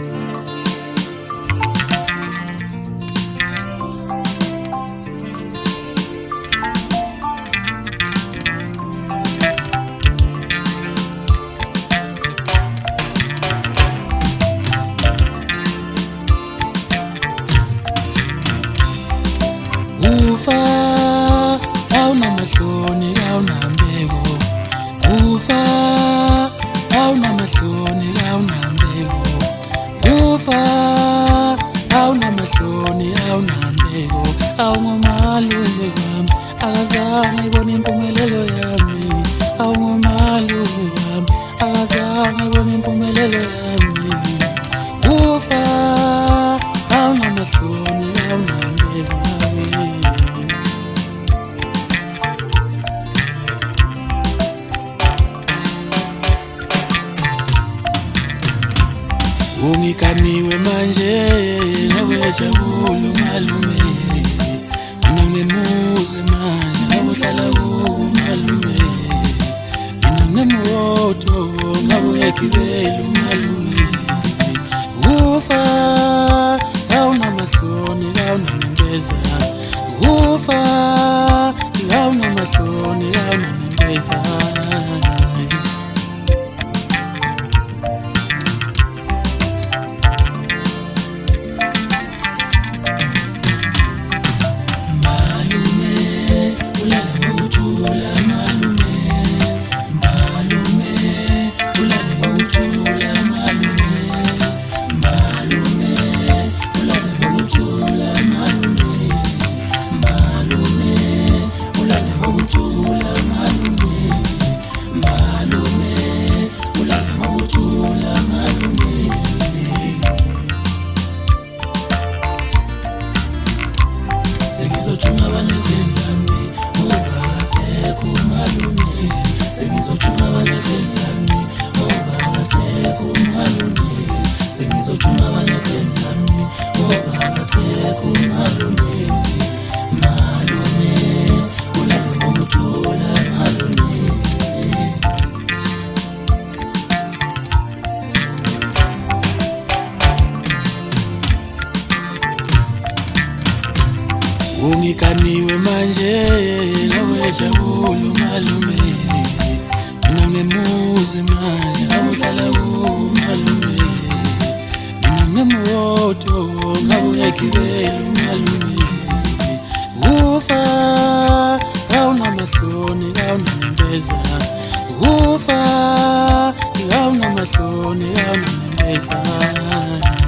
Ufa awunamahloni awunambeko, ufa awunamahloni awunambeko, ufa awunamahloni awunambeko. Awungomalume wami akazange ibone impumelelo yami, awungomalume wami akazange ibone impumelelo yami. Ufa awunamahloni awunambeko. Ungikaniwe manje ngawejabula malume, mina ngimuze manje ngawuhlala kumalume, mina ngemoto ngawuyagibela malume. Ufa awunamahloni awunanembeza, ufa awunamahloni awunanembeza. Sengizothuma abanekendami ngoba asekho malume, sengizothuma abanekendami ngoba asekho malume, sengizothuma abanekendami ngoba asekho malume. Malume ulale ngokuthula malume. Ungikaniwe manje ngawejabula malume, mina ngemuze manje ngawuhlala kumalume, mina ngemoto ngawuyagibela malume. Ufa awunamahloni awunanembeza, ufa awunamahloni awunanembeza.